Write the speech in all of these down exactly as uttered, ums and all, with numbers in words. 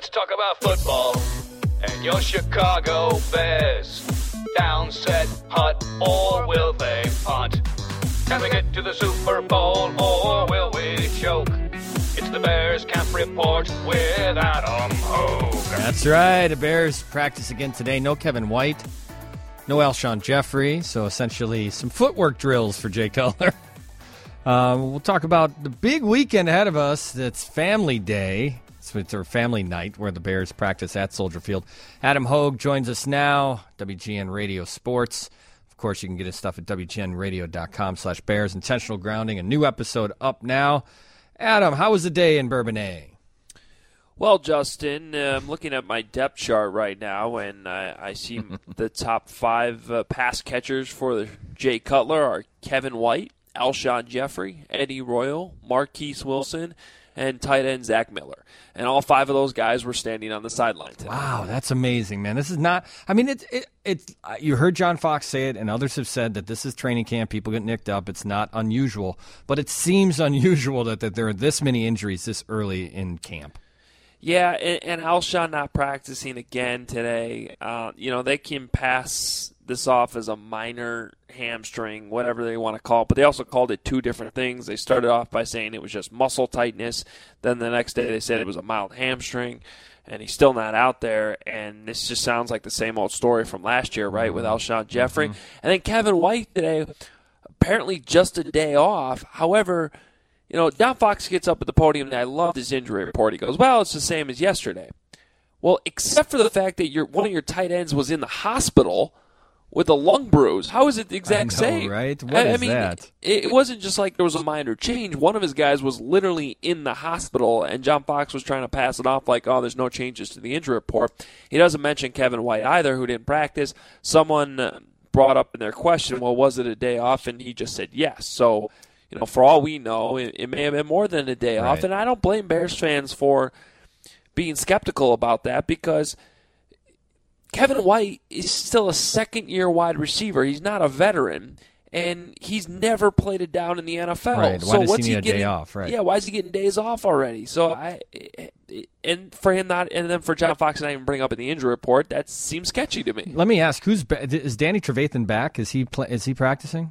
Let's talk about football and your Chicago Bears. Down, set, putt, or will they punt? Can we get to the Super Bowl, or will we choke? It's the Bears Camp Report with Adam Hogue. That's right. The Bears practice again today. No Kevin White, no Alshon Jeffrey, so essentially some footwork drills for Jay Cutler. Um, we'll talk about the big weekend ahead of us. That's Family Day. So it's our family night where the Bears practice at Soldier Field. Adam Hogue joins us now, W G N Radio Sports. Of course, you can get his stuff at W G N radio dot com slash Bears. Intentional Grounding, a new episode up now. Adam, how was the day in Bourbonnais? Well, Justin, uh, I'm looking at my depth chart right now, and I, I see the top five uh, pass catchers for Jay Cutler are Kevin White, Alshon Jeffrey, Eddie Royal, Marquise Wilson, and tight end Zach Miller. And all five of those guys were standing on the sideline today. Wow, that's amazing, man. This is not – I mean, it's it, it, you heard John Fox say it, and others have said that this is training camp. People get nicked up. It's not unusual. But it seems unusual that, that there are this many injuries this early in camp. Yeah, and, and Alshon not practicing again today. Uh, you know, they can pass this off as a minor hamstring, whatever they want to call it, but they also called it two different things. They started off by saying it was just muscle tightness. Then the next day they said it was a mild hamstring, and he's still not out there. And this just sounds like the same old story from last year, right, with Alshon Jeffrey. Mm-hmm. And then Kevin White today, apparently just a day off. However, you know, John Fox gets up at the podium, and I love his injury report. He goes, well, it's the same as yesterday. Well, except for the fact that your one of your tight ends was in the hospital with a lung bruise. How is it the exact I know, same? Right? What I, is I mean, that? It, it wasn't just like there was a minor change. One of his guys was literally in the hospital, and John Fox was trying to pass it off like, oh, there's no changes to the injury report. He doesn't mention Kevin White either, who didn't practice. Someone brought up in their question, well, was it a day off? And he just said yes. So, you know, for all we know, it, it may have been more than a day right. off. And I don't blame Bears fans for being skeptical about that, because Kevin White is still a second-year wide receiver. He's not a veteran, and he's never played it down in the N F L. Right. Why so does what's he need he a getting, day off? Right. Yeah, why is he getting days off already? So I, and for him not, and then for John Fox not even bring up in the injury report, that seems sketchy to me. Let me ask: Who's is Danny Trevathan back? Is he play, is he practicing?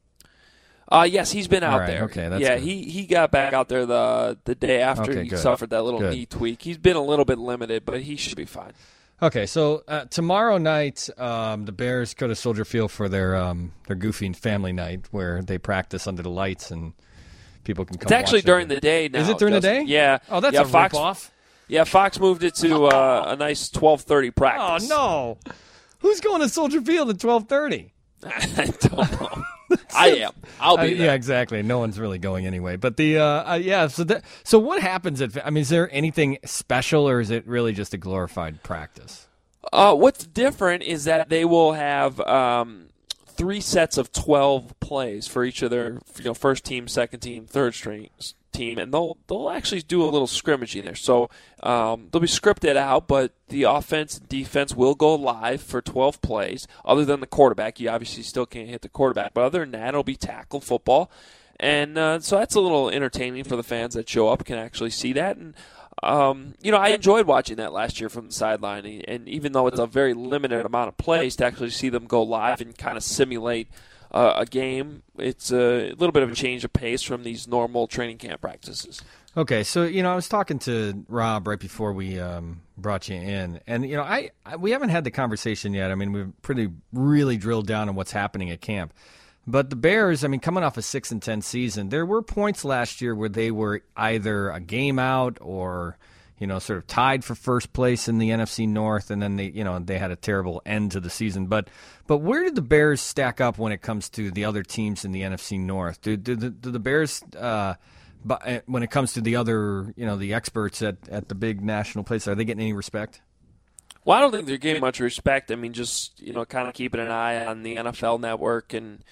Uh, yes, he's been out right, there. okay, that's yeah, good. he, he got back out there the the day after Okay, he good. suffered that little Good. knee tweak. He's been a little bit limited, but he should be fine. Okay, so uh, tomorrow night, um, the Bears go to Soldier Field for their um, their goofy family night, where they practice under the lights and people can come. It's actually watch during it. the day now. Is it during Justin. the day? Yeah. Oh, that's yeah, a Fox, rip-off. Yeah, Fox moved it to uh, a nice twelve thirty practice. Oh no, who's going to Soldier Field at twelve thirty? I don't know. I am. I'll be uh, there. Yeah, exactly. No one's really going anyway. But the uh, uh, yeah. So that, so what happens at? I mean, is there anything special, or is it really just a glorified practice? Uh, what's different is that they will have um, three sets of twelve plays for each of their, you know, first team, second team, third string team, and they'll they'll actually do a little scrimmaging there. So um, they'll be scripted out, but the offense and defense will go live for twelve plays. Other than the quarterback, you obviously still can't hit the quarterback, but other than that, it'll be tackle football, and uh, so that's a little entertaining for the fans that show up, can actually see that. And Um, you know, I enjoyed watching that last year from the sideline, and even though it's a very limited amount of plays, to actually see them go live and kind of simulate uh, a game, it's a little bit of a change of pace from these normal training camp practices. Okay, so you know, I was talking to Rob right before we um, brought you in, and you know, I, I we haven't had the conversation yet. I mean, we've pretty really drilled down on what's happening at camp. But the Bears, I mean, coming off a six and ten season, there were points last year where they were either a game out or, you know, sort of tied for first place in the N F C North, and then they, you know, they had a terrible end to the season. But but where did the Bears stack up when it comes to the other teams in the N F C North? Do do the, do the Bears, uh, when it comes to the other, you know, the experts at, at the big national places, are they getting any respect? Well, I don't think they're getting much respect. I mean, just, you know, kind of keeping an eye on the N F L Network, and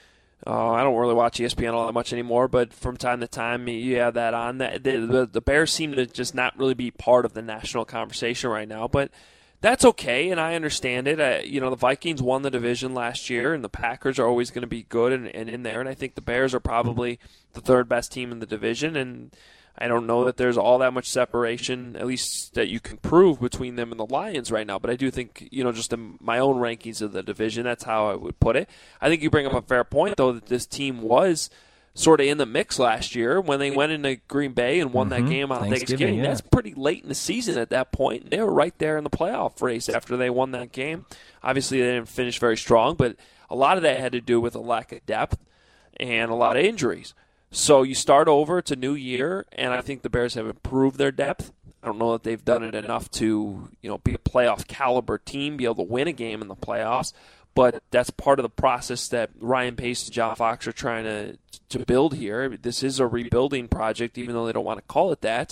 Uh, I don't really watch E S P N all that much anymore, but from time to time you have that on. The, the, the Bears seem to just not really be part of the national conversation right now, but that's okay, and I understand it. Uh, you know, the Vikings won the division last year, and the Packers are always going to be good and, and in there, and I think the Bears are probably the third best team in the division, and I don't know that there's all that much separation, at least that you can prove, between them and the Lions right now. But I do think, you know, just in my own rankings of the division, that's how I would put it. I think you bring up a fair point, though, that this team was sort of in the mix last year when they went into Green Bay and won mm-hmm. that game on Thanksgiving. Thanksgiving. Yeah. That's pretty late in the season at that point. They were right there in the playoff race after they won that game. Obviously, they didn't finish very strong, but a lot of that had to do with a lack of depth and a lot of injuries. So you start over, it's a new year, and I think the Bears have improved their depth. I don't know that they've done it enough to, you know, be a playoff caliber team, be able to win a game in the playoffs, but that's part of the process that Ryan Pace and John Fox are trying to to build here. This is a rebuilding project, even though they don't want to call it that.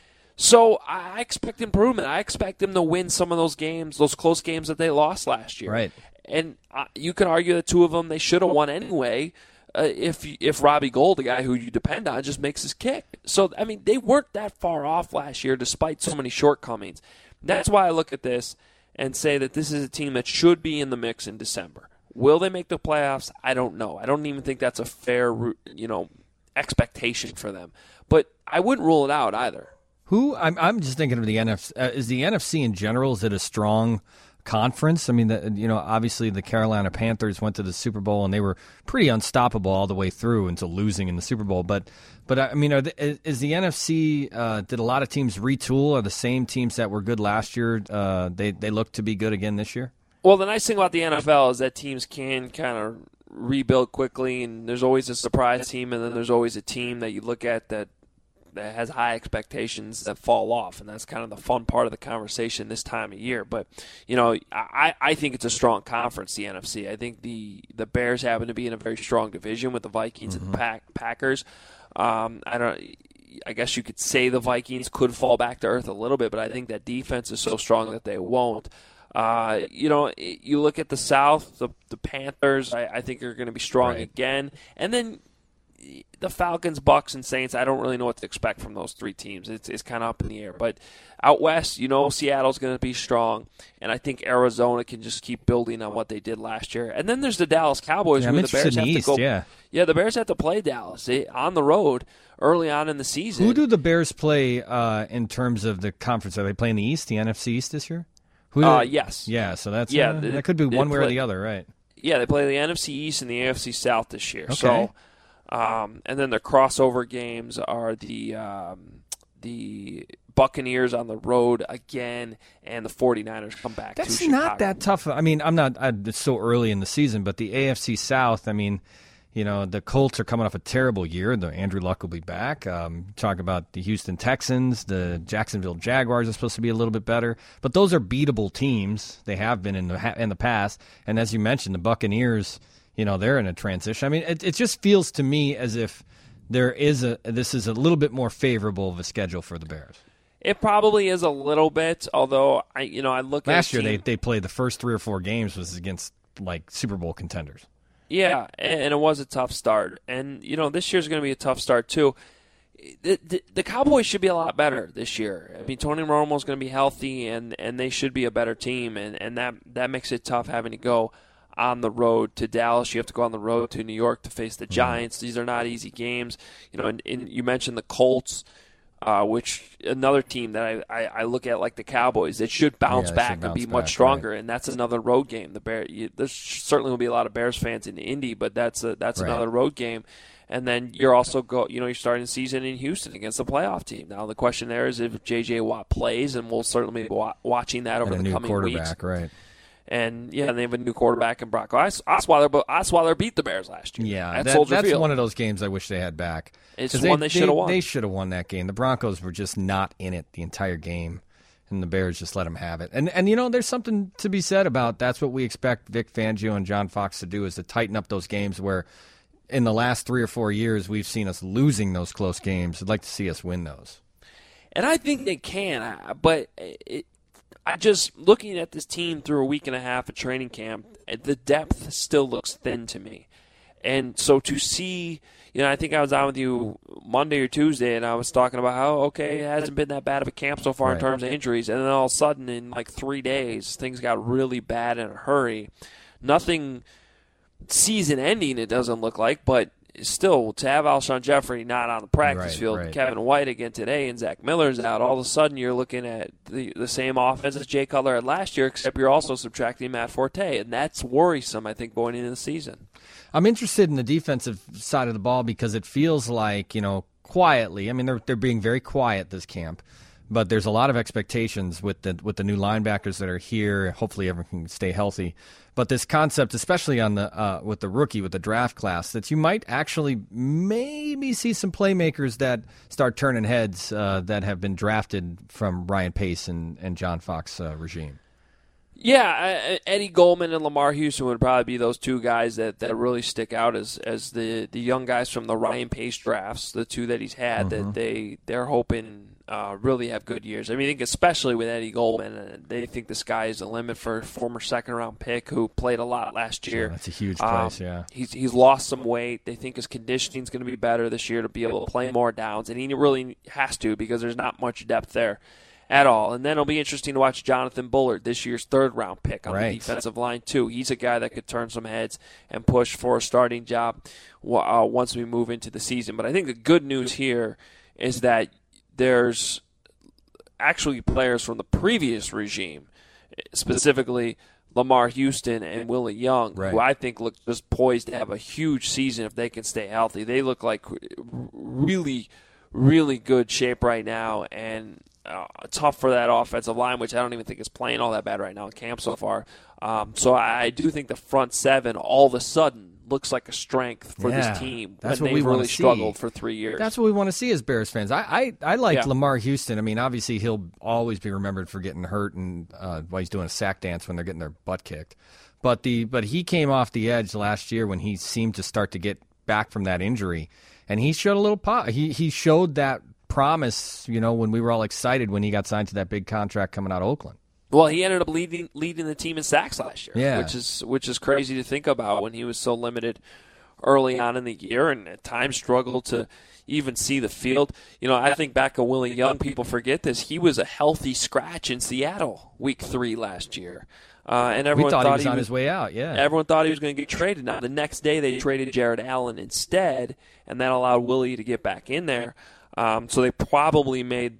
So I expect improvement. I expect them to win some of those games, those close games that they lost last year. Right. And uh, you can argue that two of them they should have won anyway. Uh, if if Robbie Gould, the guy who you depend on, just makes his kick. So, I mean, they weren't that far off last year despite so many shortcomings. That's why I look at this and say that this is a team that should be in the mix in December. Will they make the playoffs? I don't know. I don't even think that's a fair, you know, expectation for them. But I wouldn't rule it out either. Who I'm I'm just thinking of the N F C. Uh, is the N F C in general, is it a strong conference? I mean, the, you know, obviously the Carolina Panthers went to the Super Bowl and they were pretty unstoppable all the way through until losing in the Super Bowl. But, but I mean, are the, is the N F C? Uh, did a lot of teams retool? Are the same teams that were good last year? Uh, they they look to be good again this year? Well, the nice thing about the N F L is that teams can kind of rebuild quickly, and there's always a surprise team, and then there's always a team that you look at that. that has high expectations that fall off, and that's kind of the fun part of the conversation this time of year. But, you know, I, I think it's a strong conference, the N F C. I think the, the Bears happen to be in a very strong division with the Vikings mm-hmm. and the Pack, Packers. Um, I don't. I guess you could say the Vikings could fall back to earth a little bit, but I think that defense is so strong that they won't. Uh, you know, you look at the South, the, the Panthers, I, I think are going to be strong right. again. And then the Falcons, Bucks, and Saints, I don't really know what to expect from those three teams. It's, it's kind of up in the air. But out west, you know, Seattle's going to be strong, and I think Arizona can just keep building on what they did last year. And then there's the Dallas Cowboys, yeah, where I'm the Bears in have the East, to go. Yeah. yeah, the Bears have to play Dallas they, on the road early on in the season. Who do the Bears play uh, in terms of the conference? Are they playing the East, the N F C East this year? Who uh, they, yes. Yeah, so that's yeah, uh, they, that could be one way play, or the other, right? Yeah, they play the N F C East and the A F C South this year. Okay. So. Um, and then the crossover games are the um, the Buccaneers on the road again, and the 49ers come back That's to Chicago. not that tough. I mean, I'm not I, it's so early in the season, but the A F C South, I mean, you know, the Colts are coming off a terrible year. The Andrew Luck will be back. Um, talk about the Houston Texans, the Jacksonville Jaguars are supposed to be a little bit better, but those are beatable teams. They have been in the in the past, and as you mentioned, the Buccaneers, you know, they're in a transition. I mean, it, it just feels to me as if there is a this is a little bit more favorable of a schedule for the Bears. It probably is a little bit, although I, you know, I look at last year team, they they played the first three or four games was against like Super Bowl contenders. Yeah, and it was a tough start, and you know, this year's going to be a tough start too. The, the, the Cowboys should be a lot better this year. I mean, Tony Romo's going to be healthy, and, and they should be a better team, and, and that that makes it tough having to go on the road to Dallas. You have to go on the road to New York to face the Giants. These are not easy games. You know, and, and you mentioned the Colts, uh, which another team that I, I, I look at like the Cowboys. It should bounce yeah, back should bounce and be back, much stronger, right. and that's another road game. The Bear, you, there certainly will be a lot of Bears fans in Indy, but that's a, that's right. another road game. And then you're also go, you know, you're starting the season in Houston against the playoff team. Now the question there is if J J Watt plays, and we'll certainly be wa- watching that over and a the new coming quarterback, weeks. Right. And, yeah, they have a new quarterback in Brock Os- Osweiler, but Osweiler beat the Bears last year. Yeah, at that, Soldier that's Field. one of those games I wish they had back. It's 'Cause one they, they should have won. They should have won that game. The Broncos were just not in it the entire game, and the Bears just let them have it. And, and you know, there's something to be said about that's what we expect Vic Fangio and John Fox to do is to tighten up those games where in the last three or four years we've seen us losing those close games. I'd like to see us win those. And I think they can, but it, I just looking at this team through a week and a half of training camp, the depth still looks thin to me. And so to see, you know, I think I was on with you Monday or Tuesday, and I was talking about how, okay, it hasn't been that bad of a camp so far right. in terms of injuries. And then all of a sudden, in like three days, things got really bad in a hurry. Nothing season-ending, it doesn't look like, but still, to have Alshon Jeffrey not on the practice Right, field, right. Kevin White again today, and Zach Miller's out, all of a sudden you're looking at the, the same offense as Jay Cutler had last year, except you're also subtracting Matt Forte, and that's worrisome, I think, going into the season. I'm interested in the defensive side of the ball because it feels like, you know, quietly, I mean, they're they're being very quiet this camp, but there's a lot of expectations with the with the new linebackers that are here. Hopefully everyone can stay healthy. But this concept, especially on the uh, with the rookie, with the draft class, that you might actually maybe see some playmakers that start turning heads uh, that have been drafted from Ryan Pace and, and John Fox uh, regime. Yeah, Eddie Goldman and Lamar Houston would probably be those two guys that, that really stick out as as the, the young guys from the Ryan Pace drafts, the two that he's had, mm-hmm. that they, they're hoping uh, really have good years. I mean, I think especially with Eddie Goldman, uh, they think the sky is the limit for a former second-round pick who played a lot last year. Yeah, that's a huge price, um, yeah. He's, he's lost some weight. They think his conditioning is going to be better this year to be able to play more downs, and he really has to because there's not much depth there at all. And then it'll be interesting to watch Jonathan Bullard, this year's third-round pick on right. the defensive line, too. He's a guy that could turn some heads and push for a starting job uh, once we move into the season. But I think the good news here is that there's actually players from the previous regime, specifically Lamar Houston and Willie Young, right. who I think look just poised to have a huge season if they can stay healthy. They look like really, really good shape right now, and Uh, tough for that offensive line, which I don't even think is playing all that bad right now in camp so far. Um, so I do think the front seven all of a sudden looks like a strength for yeah, this team. That's when what we they've really want to struggled see. for three years. That's what we want to see as Bears fans. I I, I like Yeah. Lamar Houston. I mean, obviously he'll always be remembered for getting hurt and uh, while he's doing a sack dance when they're getting their butt kicked. But the but he came off the edge last year when he seemed to start to get back from that injury, and he showed a little pop. He he showed that promise, you know, when we were all excited when he got signed to that big contract coming out of Oakland. Well, he ended up leading leading the team in sacks last year, yeah. which is which is crazy to think about when he was so limited early on in the year and at times struggled to even see the field. You know, I think back to Willie Young, people forget this. He was a healthy scratch in Seattle week three last year. Uh, and everyone we thought, thought he was he on was, his way out, yeah. Everyone thought he was going to get traded. Now, the next day they traded Jared Allen instead, and that allowed Willie to get back in there. Um, so they probably made,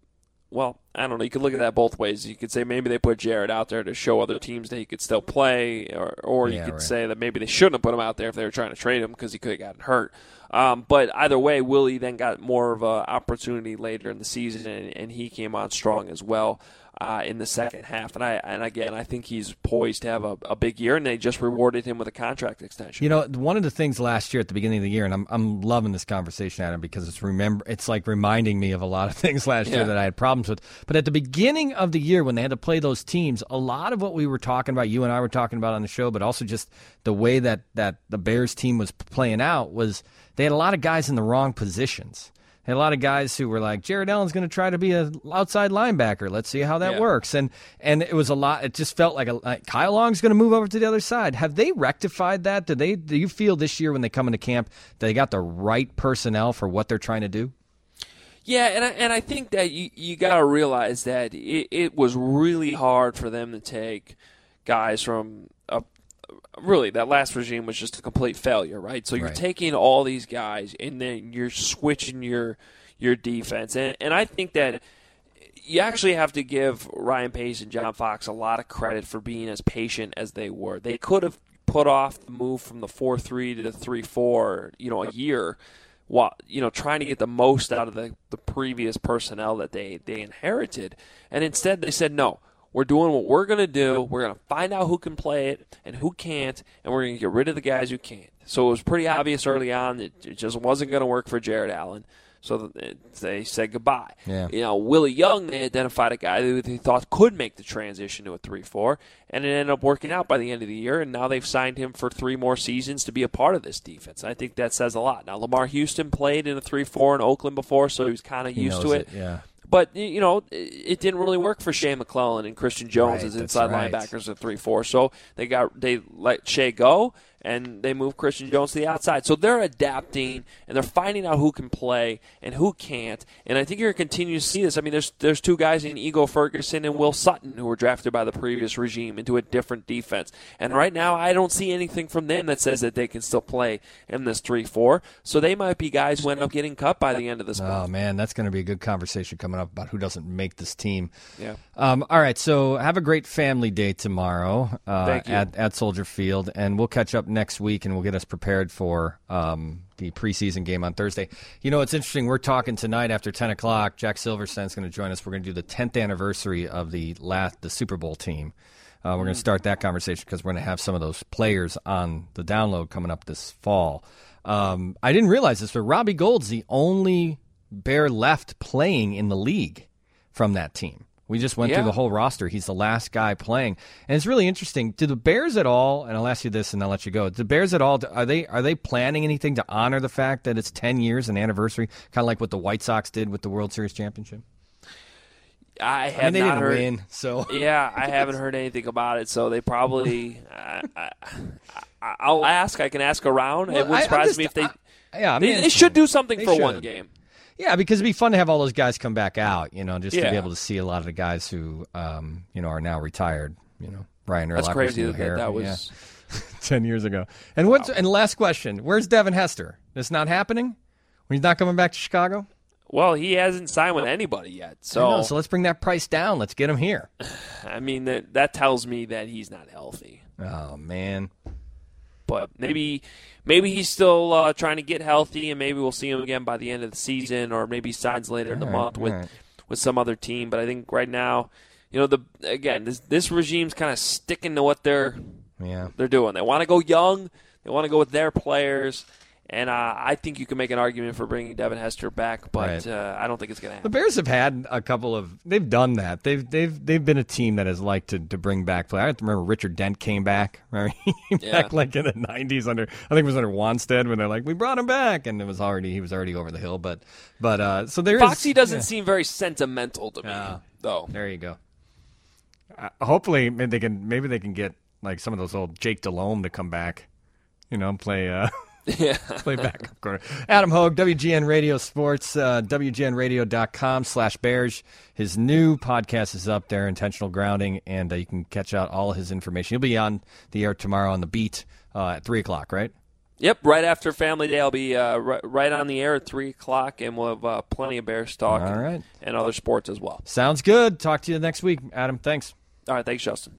well, I don't know. You could look at that both ways. You could say maybe they put Jared out there to show other teams that he could still play, or, or you yeah, could right. say that maybe they shouldn't have put him out there if they were trying to trade him because he could have gotten hurt. Um, but either way, Willie then got more of an opportunity later in the season, and, and he came on strong as well uh, in the second half. And I and again, I think he's poised to have a, a big year, and they just rewarded him with a contract extension. You know, one of the things last year at the beginning of the year, and I'm I'm loving this conversation, Adam, because it's remember it's like reminding me of a lot of things last Yeah. year that I had problems with. But at the beginning of the year when they had to play those teams, a lot of what we were talking about, you and I were talking about on the show, but also just the way that, that the Bears team was playing out was they had a lot of guys in the wrong positions. They had a lot of guys who were like, Jared Allen's going to try to be an outside linebacker. Let's see how that Yeah. works. And and it was a lot. It just felt like, a, like Kyle Long's going to move over to the other side. Have they rectified that? Do they? Do you feel this year when they come into camp that they got the right personnel for what they're trying to do? Yeah, and I, and I think that you, you got to realize that it, it was really hard for them to take guys from a really, that last regime was just a complete failure, right? So you're Right. taking all these guys, and then you're switching your your defense. And, and I think that you actually have to give Ryan Pace and John Fox a lot of credit for being as patient as they were. They could have put off the move from the four three to the three four, you know, a year, while, you know, trying to get the most out of the, the previous personnel that they, they inherited. And instead they said, no, we're doing what we're going to do. We're going to find out who can play it and who can't, and we're going to get rid of the guys who can't. So it was pretty obvious early on that it just wasn't going to work for Jared Allen. So they said goodbye. Yeah. You know, Willie Young, they identified a guy who they thought could make the transition to a three four, and it ended up working out by the end of the year, and now they've signed him for three more seasons to be a part of this defense. I think that says a lot. Now, Lamar Houston played in a three four in Oakland before, so he was kind of He used knows to it. it, yeah. But, you know, it didn't really work for Shea McClellan and Christian Jones Right, as that's inside right. linebackers at three four. So they got they let Shea go, and they move Christian Jones to the outside. So they're adapting, and they're finding out who can play and who can't. And I think you're going to continue to see this. I mean, there's there's two guys in Ego Ferguson and Will Sutton who were drafted by the previous regime into a different defense. And right now, I don't see anything from them that says that they can still play in this three four. So they might be guys who end up getting cut by the end of this month. Oh, man, that's going to be a good conversation coming up about who doesn't make this team. Yeah. Um, all right, so have a great family day tomorrow uh, Thank you. at, at Soldier Field, and we'll catch up next week, and we'll get us prepared for um, the preseason game on Thursday. You know, it's interesting. We're talking tonight after ten o'clock. Jack Silverstein's going to join us. We're going to do the tenth anniversary of the last the Super Bowl team. Uh, we're going to start that conversation because we're going to have some of those players on the download coming up this fall. Um, I didn't realize this, but Robbie Gould's the only Bear left playing in the league from that team. We just went Yeah. through the whole roster. He's the last guy playing. And it's really interesting. Do the Bears at all, and I'll ask you this and I'll let you go, do the Bears at all, are they are they planning anything to honor the fact that it's ten years, an anniversary, kind of like what the White Sox did with the World Series championship? I have I mean, they not didn't heard. win, so. Yeah, I haven't heard anything about it, so they probably. I, I, I- I'll ask. I can ask around. Well, it would I- I'm surprise just- me if they. I- yeah, I they, mean, they should do something they for one should. game. Yeah, because it'd be fun to have all those guys come back out, you know, just to Yeah. be able to see a lot of the guys who, um, you know, are now retired. You know, Ryan Urlacher. That's crazy new that hair, that was. yeah. ten years ago. And what's and last question, where's Devin Hester? It's not happening? He's not coming back to Chicago? Well, he hasn't signed with anybody yet, I so know, so let's bring that price down. Let's get him here. I mean that that tells me that he's not healthy. Oh, man. But maybe maybe he's still uh, trying to get healthy, and maybe we'll see him again by the end of the season, or maybe he signs later in the All right, month with all right. with some other team. But I think right now, you know, the again this this regime's kind of sticking to what they're Yeah. they're doing. They want to go young. They want to go with their players. And uh, I think you can make an argument for bringing Devin Hester back, but Right. uh, I don't think it's going to The happen. Bears have had a couple of they've done that. They've they've they've been a team that has liked to, to bring back play. I remember Richard Dent came back. Remember he came Yeah. back like in the nineties under I think it was under Wanstead when they're like, we brought him back, and it was already he was already over the hill. But but uh, so there is Foxy doesn't yeah. seem very sentimental to me, Ah. though. There you go. Uh, hopefully maybe they can maybe they can get like some of those old Jake Delhomme to come back. You know, play uh Yeah. play back corner. Adam Hogue, W G N Radio Sports, uh, W G N radio dot com slash Bears. His new podcast is up there, Intentional Grounding, and uh, you can catch out all his information. He'll be on the air tomorrow on the beat uh, at three o'clock, right? Yep, right after Family Day, I'll be uh, right, right on the air at three o'clock, and we'll have uh, plenty of Bears talk All and, right. and other sports as well. Sounds good. Talk to you next week, Adam. Thanks. All right, thanks, Justin.